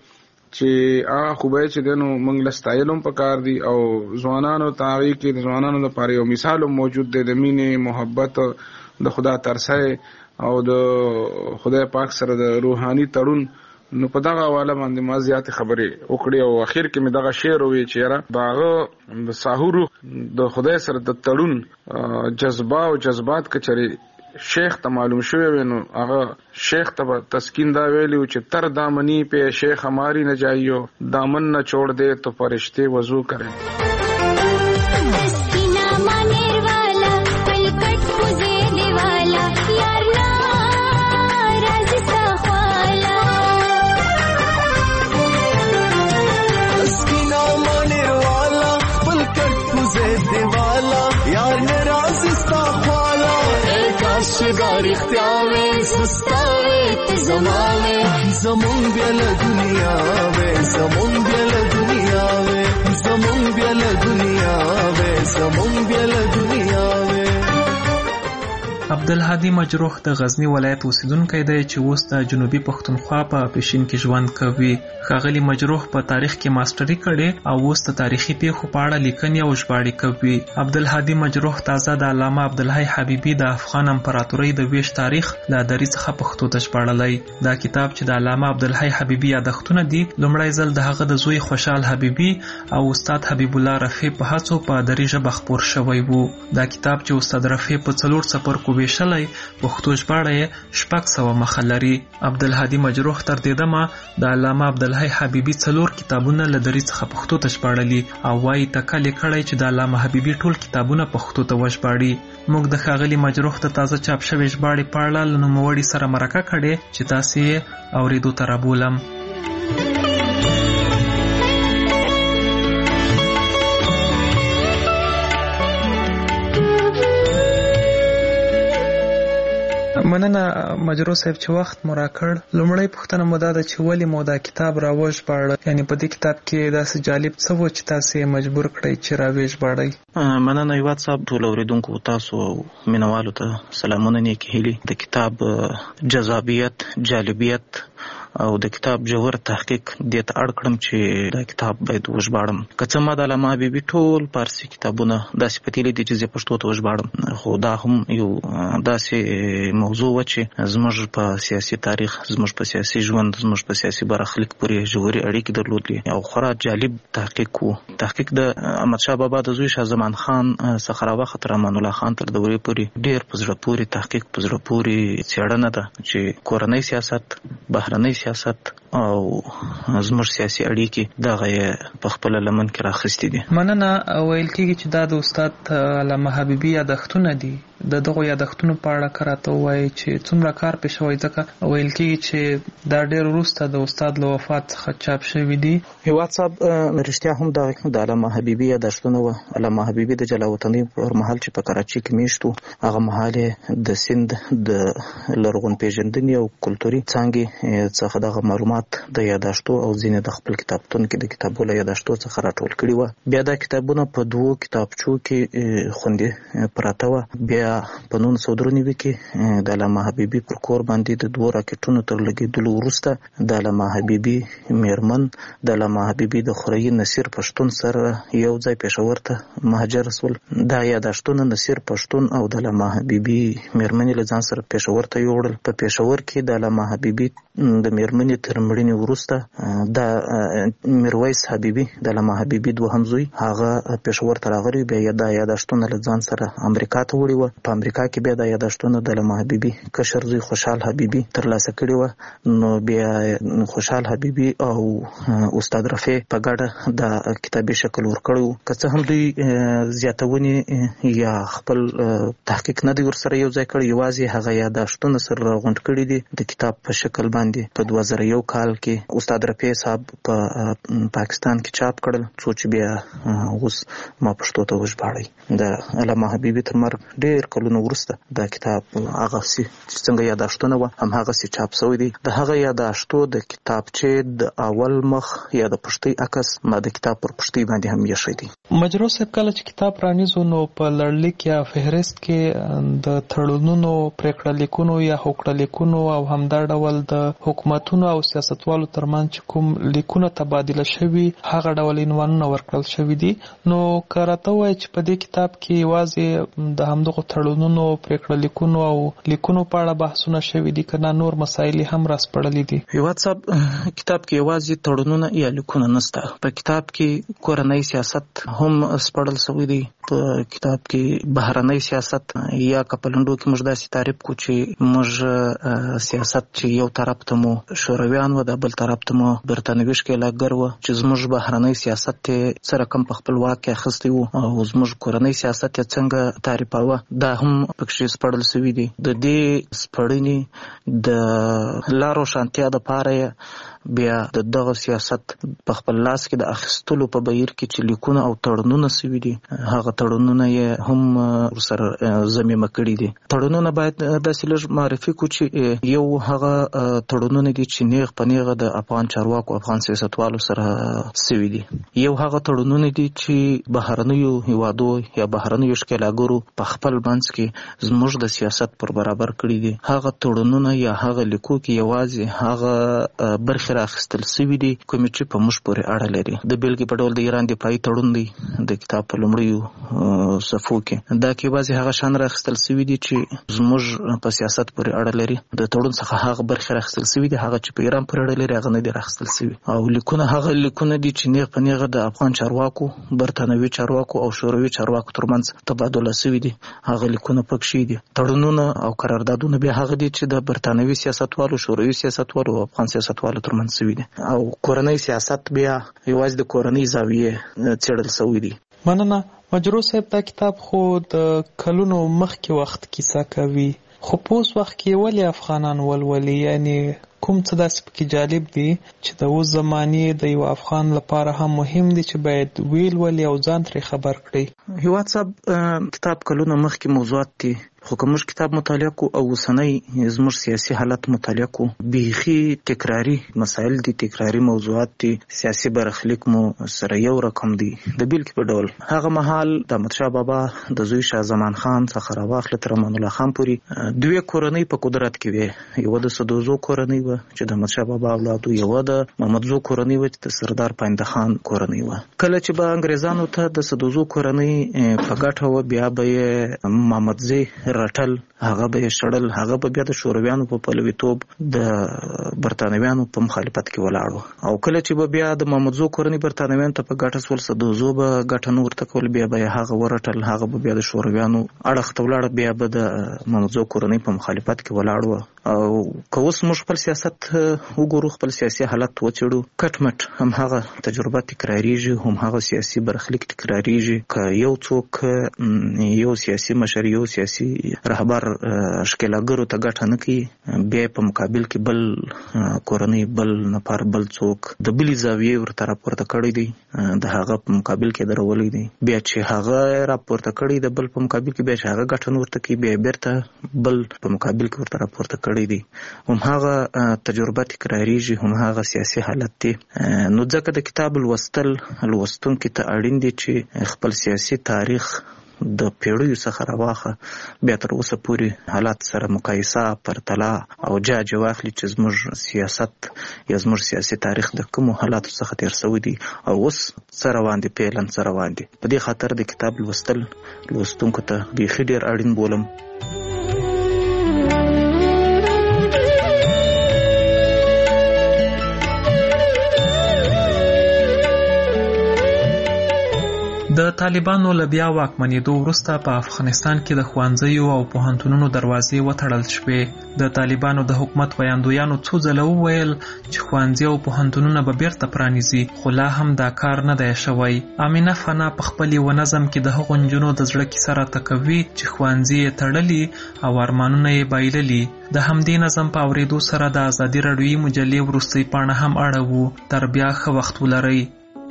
چې هغه خوبۍ چې دی نو موږ له ستایلو هم پکار دي او ځوانانو ته هغې کې د ځوانانو لپاره یو مثال هم موجود دی د مینې، محبت، د خدا ترسی او د خدای پاک سره د روحاني تړون. نو په دغه حواله باندې ما زیاتې خبرې وکړې او اخر کې مې دغه شعر وویل چې یاره د هغه د ساحورو د خدای سره د تړون جذبه او جذبات که چېرې شیخ ته معلوم شوی وي نو هغه شیخ ته به تسکین دا ویلی و چې تر دامنی پہ شیخ ہماری نہ جائیو دامن نہ چھوڑ دے تو فرشتے وضو کریں. شگار اختیاوے سستاوے تی زمانے زمون بیل دنیا وے زمون بیل دنیا وے زمون بیل دنیا وے زمون بیل دنیا وے. عبدالهادي مجروح د غزنی ولایت اوسیدونکی دی چې اوس د جنوبي پښتونخوا په پښین کې ژوند کوي. ښاغلي مجروح په تاریخ کې ماستري کړې او اوس د تاریخي پیښو په اړه لیکنې او ژباړې کوي. عبدالهادي مجروح تازه د علامه عبدالحی حبیبي د افغان امپراتورۍ د ویش تاریخ له دري څخه پښتو ته ژباړلی. دا کتاب چې د علامه عبدالحی حبیبي یادښتونه دي لومړی ځل د هغه د زوی خوشحال حبیبي او استاد حبیب الله رفیع په هڅو په دري ژبه خپور شوی و. دا کتاب چې استاد رفیع په څلور څپرکو ویشلی پښتو ژباړه یې شپږ سوه مخه لري. عبدالهادي مجروح تر دې دمه د علامه عبدالحی حبیبي څلور کتابونه له دري څخه پښتو ته ژباړلي او وایي تکل یې کړی چې د علامه حبیبي ټول کتابونه پښتو ته وژباړي. موږ د ښاغلي مجروح د تازه چاپ شوې ژباړې په اړه له نوموړي سره مرکه کړې چې تاسې یې اورېدو ته رابولم. مننه مجروح صاحب چې وخت مو راکړ. لومړی پوښتنه مو دا ده چې ولې مو دا کتاب راوژباړه، یعنې په دې کتاب کې داسې جالب څه و چې تاسې یې مجبور کړئ چې راوژباړئ؟ مننه هیواد صاحب، ټولو اورېدونکو تاسو مینوالو ته سلامونه نیکې هیلې. د کتاب جذابیت، جالبیت او د کتاب جوهر تحقیق دې ته اړ کړم چې دا کتاب باید وژباړم. که څه ما د علامه حبیبي ټول فارسي کتابونه داسې پتیلې دي چې زه پښتو ته وژباړم، خو دا هم یو داسې موضوع و چې زموږ په سیاسي تاریخ، زموږ په سیاسي ژوند، زموږ په سیاسي برخلیک پورې ژورې اړیکې درلودلې او خورا جالب تحقیق و. تحقیق د احمدشاه بابا د زوی شاه زمان خان څخه راوخت تر امان الله خان تر دورې پورې ډېر په زړه پورې تحقیق، په زړه پورې څېړنه ده چې کورنی سیاست، بهرنی سیاست او زموږ سیاسي اړیکې دغه په خپل لمن کې راخستې دي. مننه. ویل کېږي چې دا د استاد علامه حبیبي یادښتونه دي. د دغو یادښتونو په اړه که راته ووایي چې څومره کار پې شوی، ځکه ویل کېږي چې دا ډېر وروسته د استاد له وفات څخه چاپ شوي دي. هېواد صاحب رښتیا هم د علامه حبیبي یادښتونه وه. علامه حبیبي د جلا وطنۍ پر مهال چې په کراچۍ کې میشت و، هغه مهال یې د سند د لرغون پېژندنې او کلتوري څانګې څخه دغه معلومات د یادښتو او ځینې د خپل کتابتون کې د کتابو له یادښتو څخه راټول کړي وه. بیا دا کتابونه په دوو کتابچو کې خوندي پراته وه. بیا په نولس سوه درې نوي کې د علامه حبیبي پر کور باندې د دوو راکټونو تر لګېدلو وروسته د علامه حبیبي میرمن د علامه حبیبي د خوریي نصیر پښتون سره یو ځای پېښور ته مهاجر شول. دا یادښتونه نصیر پښتون او د علامه حبیبي میرمنې له ځان سره پېښور ته یوړل. په پېښور کې د علامه حبیبي د میرمنې تر مړینې وروسته د میرویس حبیبي د علامه حبیبي دوهم زوی هغه پېښور ته راغلی. بیا دا یادښتونه له ځان سره امریکا ته وړي وه. په امریکا کې بیا دا یادښتونه د علامه حبیبي کشر زوی خوشحال حبیبي ترلاسه کړي وه. نو بیا خوشحال حبیبي او استاد رفیع په ګډه د کتابي شکل ورکړی و. که څه هم دوی زیاتونې یا خپل تحقیق نه دی ورسره یو ځای کړی، یوازې هغه یادښتونه سره راغونډ کړي دي د کتاب په شکل باندې. په دوه زره یو کال کې استاد رفیع صاحب په پاکستان کې چاپ کړل، څو چې بیا اوس ما پښتو ته وژباړئ. د علامه حبیبي تر مرګ ډېر کلونه وروسته دا کتاب هغسې چې څنګه یادښتونه وه همهغسې چاپ شوی دی. د هغه یادښتو د کتابچې د اول مخ یا د پښتۍ عکس ما د کتاب پر پښتۍ باندې هم ایښی دی. مجروح صاحب، کله چې کتاب پرانیزو نو په لړلیک یا فهرست کې د تړونونو، پرېکړه لیکونو یا هوکړه لیکونو او همدا ډول د حکومتونو او سیاستوالو ترمنځ چې کوم لیکونه تبادله شوي هغه ډول عنوانونه ورکړل شوي دي. نو که راته ووایي چې په دې کتاب کې یوازې د همدغو تړونونو، پرېکړه لیکونو او لیکونو په اړه بحثونه شوي دي که نه نور مسایل هم راسپړلي دي؟ هېواد صاحب، کتاب کې یوازې تړونونه یا لیکونه نشته. په کتاب کې کورنۍ سیاست هم سپړل شوی دی. په کتاب کې بهرنۍ سیاست یا که په لنډو کې موږ داسې تعریف کړو چې موږ سیاست چې یو طرف ته مو شورویان و، د بل طرف ته مو برتانوي ښکېلاکګر و، چې زموږ بهرنۍ سیاست یې څه رقم په خپل واک کې اخیستی و او زموږ کورنۍ سیاست یې څنګه تعریفاوه، دا هم پکې سپړل شوي دي. د دې سپړنې د لا روښانتیا دپاره یې بیا د دغه سیاست په خپل لاس کې د اخیستلو په بهیر کې چې لیکونه او تړونونه شوي دي، هغه تړونونه یې هم ورسره ضمیمه کړي دي. تړونونه باید داسې لږ معرفي کړو چې یو هغه تړونونه دي چې نیغ په نیغه د افغان چارواکو، افغان سیاستوالو سره شوي دي. یو هغه تړونونه دي چې بهرنیو هیوادو یا بهرنیو ښکېلاکګرو په خپل منځ کې زموږ د سیاست پر برابر کړي دي. هغه تړونونه یا هغه لیکو کې یوازې هغه برخې راخیستل شوي دي کومې چې په موږ پورې اړه لري. د بیلګې په ډول د ایران دفاعي تړون دی د کتاب په لومړیو صفحو کې، دا کې یوازې هغه شیان راخیستل شوي دي چې زموږ په سیاست پورې اړه لري. د تړون څخه هغه برخې راخیستل شوي دي، هغه چې په ایران پورې اړه لري هغه نه دي راخیستل شوي. او لیکونه هغه لیکونه دي چې نیغ په نیغه د افغان چارواکو، برتانوي چارواکو او شوروي چارواکو ترمنځ تبادله شوي دي، هغه لیکونه پکې دي. تړونونه او قراردادونه بیا هغه دي چې د برتانوي سیاستوالو، شوروي سیاستوالو او افغان سیاستوالو ترمنځ شوي دي. او کورنۍ سیاست بیا یوازې د کورنۍ زاویې څېړل شوي دي. مننه. مجروح صاحب، دا کتاب خو د کلونو مخکې وخت کیسه کوي، خو په اوس وخت کې ولې افغانان ولولي؟ یعنی کوم څه داسې پکې جالب دي چې د اوس زمانې د یو افغان لپاره هم مهم دي چې باید ویل ولي او ځان ترې خبر کړي؟ هېواد صاحب، کتاب کلونه مخکې موضوعات دي، خو که موږ کتاب مطالعه کو او اوسنی زموږ سیاسي حالت مطالعه کو، بیخي تکراري مسایل دي، تکراري موضوعات دي، سیاسي برخلیک مو سره یو رقم دي. د بیلګې په ډول هغه مهال د احمدشاه بابا د زوی شاه زمان خان څخه راواخله تر امان الله خان پورې دوې کورنۍ په قدرت کې وې. یوه د سدوزو کورنۍ وه چې د احمدشاه بابا اولادو، یوه د محمدزو کورنۍ وه چې د سردار پاینده خان کورنۍ وه. کله چې به انګریزانو ته د سدوزو کورنۍ په ګټه وه، بیا به یې محمدزی رټل هغه به یې شړل، هغه به بیا د شورویانو په پلویتوب د برتانویانو په مخالفت کې ولاړ و. او کله چې به بیا د محمدزو کورنۍ برتانویانو ته په ګټه سول، سدوزو به ګټه نه ورته کول، بیا به یې هغه ورټل، هغه به بیا د شورویانو اړخ ته ولاړ، بیا به د محمدزو کورنۍ په مخالفت کې ولاړ و. او که اوس موږ خپل سیاست وګورو، خپل سیاسي حالت وڅېړو، کټ مټ هم هغه تجربه تکراریږي، هم هغه سیاسي برخلیک تکراریږي. که یو څوک یو سیاسي مشر، یو سیاسي رهبر ښکېلاګرو ته ګټه نه کوي، بیا په مقابل کې بل کورنۍ، بل نفر، بل څوک د بلې زاویې ورته راپورته کړی دی، د هغه په مقابل کې درولی دی. بیا چې هغه راپورته کړی د بل په مقابل کې، بیا چې هغه ګټه نه ورته کوي، بیا بیرته بل په مقابل کې ورته راپورته کړی دی. هم هغه تجربه تکراریږي، هم هغه سیاسي حالت دی. نو ځکه د کتاب لوستل لوستونکي ته اړین دي چې خپل سیاسي تاریخ د پیړیو څخه راواخه، بیا تر اوسه پورې حالات سره مقایسه، پرتله او جاج واخلي چې زموږ سیاست یا زموږ سیاسي تاریخ د کومو حالاتو څخه تیر شوی دی او اوس څه روان دي، فعلا څه روان دي. په دې خاطر د کتاب لوستل لوستونکو ته بیخي ډېر اړین بولم. د طالبانو له بیا واکمنېدو وروسته په افغانستان کې د ښوونځیو او پوهنتونونو دروازې وتړل شوې. د طالبانو د حکومت ویاندویانو څو ځله وویل چې ښوونځي او پوهنتونونه به بیرته پرانیزي، خو لا هم دا کار نه دی شوی. امینه فنا په خپل یو نظم کې د هغو نجونو د زړه کیسه راته کوي چې ښوونځي یې تړلي او ارمانونه یې بایللي. د همدې نظم په اورېدو سره د ازادي راډیویي مجلې وروستۍ پاڼه هم اړوو. تر بیا ښه وخت ولرئ.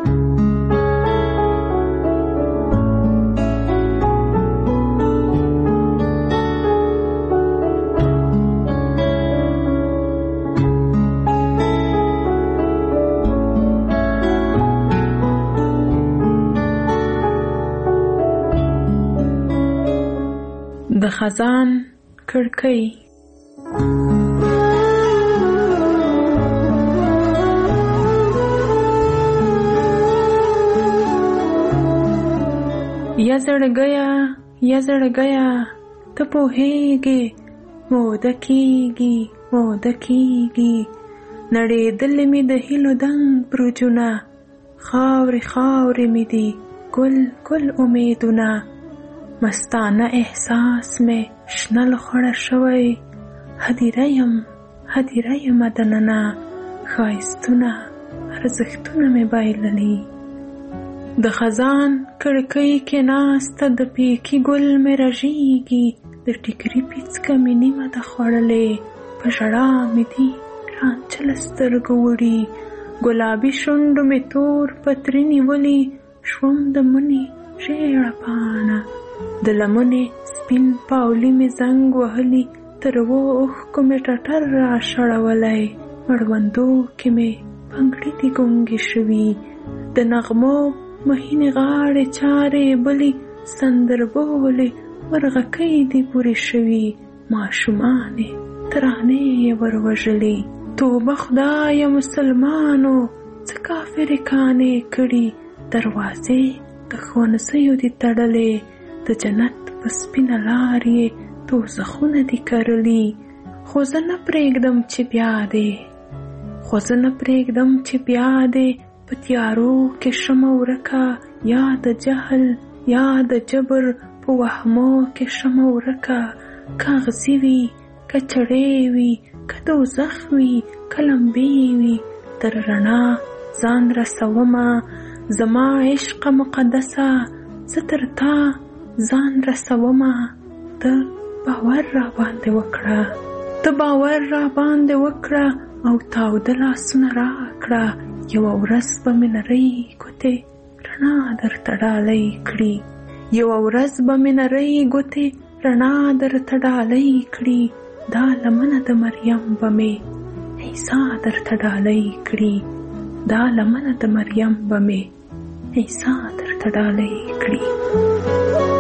د خزان کړکۍ. یا زړګیا یا زړګیا ته پوهېږې، موده کېږي موده کېږي، نړېدلې مې د هیلو دنګ برجونه، خاورې خاورې مې دي ګل ګل امیدونه، مستانه احساس مې شنه لخوړه شوی، هدیره یم هدیره یم دننه، ښایستونه ارزښتونه مې بایللي. د خزان کړکۍ کې ناسته د پیکي ګل مې رژیږي، د ټیکري پیڅکه مې نیمه ده خوړلې، په ژړا مې دي رانچله سترګو وړي، ګلابي شونډو مې تور پتري نیولي، شوم د مني ژیړه پاڼه، د لمنې سپین پاولي مې زنګ وهلي، تر اوو اوښکو مې ټټر را شړولی، مړوندو کې مې پنګړي دي ګونګې شوي، د نغمو مهینې غاړې چارې بلي، سندربولې مرغکۍ دي پورې شوي، ماشومانې ترانې یې وروژلي. توبه خدایه مسلمانو څه کافرې کانې کړي، دروازې د ښوونځیو دي تړلې، د جنت په سپینه لار یې دوزخونه دي کرلي. خو زه نه پرېږدم چې بیا دې خو زه نه پرېږدم چې بیا دې په تیارو کې شمه ورکه، یا د جهل یا د جبر په وهمو کې شمه ورکه، کاغذي وي که چړې وي که دوزخ وي که لمبې وي، تر رڼا ځان رسومه زما عشق مقدسه، زه تر تا ځان رسومه، ته باور را باندې وکړه ته باور را باندې وکړه او تاوده لاسونه راکړه، یوه ورځ به مې نرۍ ګوتې رڼا درته ډالۍ کړي، یوه ورځ به مې نرۍ ګوتې رڼا درته ډالۍ کړي، دا لمنه د مریم به مې عیسی درته ډالۍ کړي، دا لمنه د مریم به مې عیسی درته ډالۍ کړي.